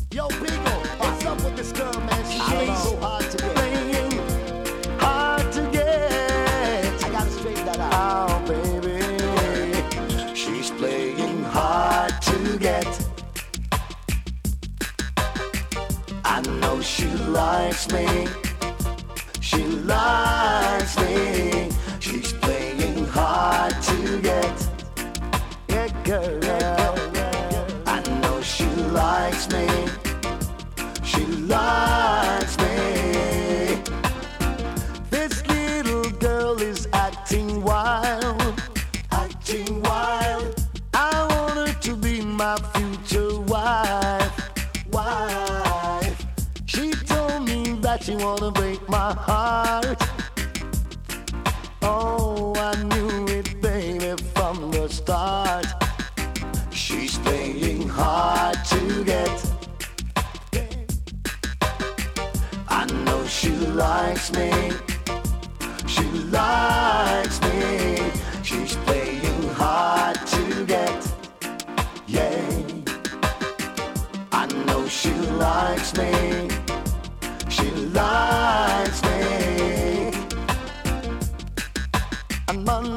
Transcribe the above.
Yo, Beagle, what's up with this girl, man? She's playing so hard to get. Playing hard to get. I gotta straighten that out. Oh, baby. She's playing hard to get. I know she likes me. She likes me. She's playing hard to get. Yeah, girl. I know she likes me. She likes me. This little girl is acting wild. Acting wild. I want her to be my future wife. Wife. She told me that she wanna break my heart. Oh, I knew it, baby, from the start. She's playing hard to get. I know she likes me. She likes me. She's playing hard to get. Yeah. I know she likes me. She likes me. And one